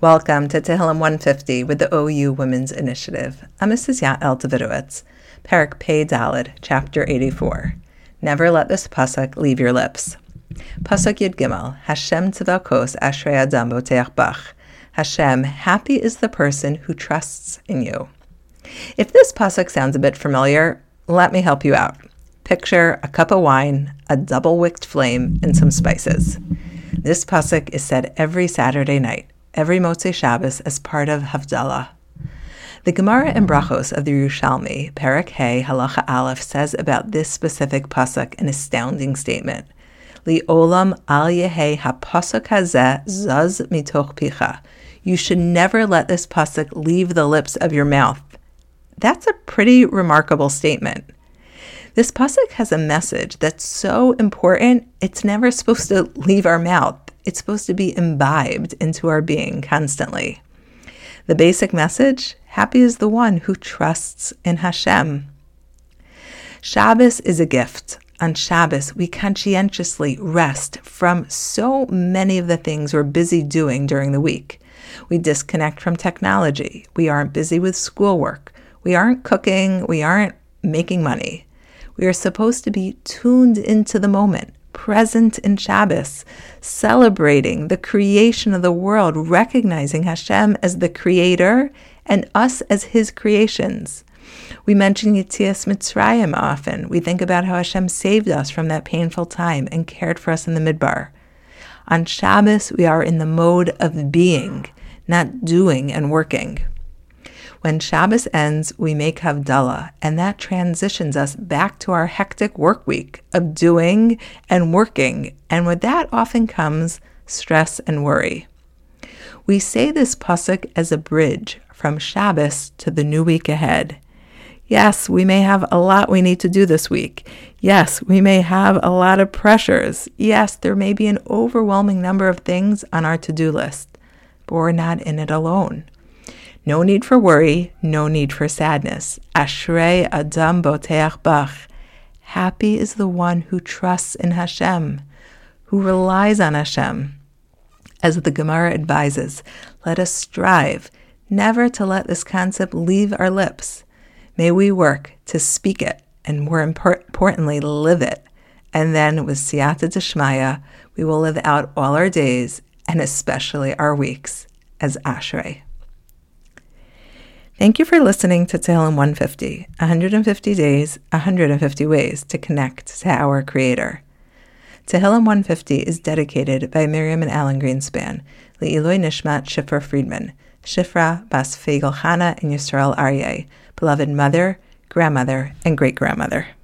Welcome to Tehillim 150 with the OU Women's Initiative. I'm Mrs. Yael Davidowitz, Perek Pei Daled, Chapter 84. Never let this pasuk leave your lips. Pasuk Yud Gimel, Hashem tzavakos ashrei adam boteach bach. Hashem, happy is the person who trusts in you. If this pasuk sounds a bit familiar, let me help you out. Picture a cup of wine, a double-wicked flame, and some spices. This pasuk is said every Saturday night, every Motzei Shabbos, as part of Havdalah. The Gemara in Brachos of the Yerushalmi, Perek Hey, Halacha Aleph, says about this specific pasuk an astounding statement. Li'olam al yehei hapasuk hazeh zaz mitoch picha. You should never let this pasuk leave the lips of your mouth. That's a pretty remarkable statement. This pasuk has a message that's so important, it's never supposed to leave our mouth. It's supposed to be imbibed into our being constantly. The basic message, happy is the one who trusts in Hashem. Shabbos is a gift. On Shabbos, we conscientiously rest from so many of the things we're busy doing during the week. We disconnect from technology. We aren't busy with schoolwork. We aren't cooking. We aren't making money. We are supposed to be tuned into the moment, present in Shabbos, celebrating the creation of the world, recognizing Hashem as the creator and us as his creations. We mention Yetzias Mitzrayim often. We think about how Hashem saved us from that painful time and cared for us in the Midbar. On Shabbos, we are in the mode of being, not doing and working. When Shabbos ends, we make Havdalah, and that transitions us back to our hectic work week of doing and working, and with that often comes stress and worry. We say this pasuk as a bridge from Shabbos to the new week ahead. Yes, we may have a lot we need to do this week. Yes, we may have a lot of pressures. Yes, there may be an overwhelming number of things on our to-do list, but we're not in it alone. No need for worry, no need for sadness. Ashrei adam boteach bach. Happy is the one who trusts in Hashem, who relies on Hashem. As the Gemara advises, let us strive never to let this concept leave our lips. May we work to speak it, and more importantly, live it. And then with Siyata Deshmaya, we will live out all our days, and especially our weeks, as Ashrei. Thank you for listening to Tehillim 150, 150 days, 150 ways to connect to our Creator. Tehillim 150 is dedicated by Miriam and Alan Greenspan, Le'iloi Nishmat Shifra Friedman, Shifra Bas Feigel Chana and Yisrael Aryeh, beloved mother, grandmother, and great-grandmother.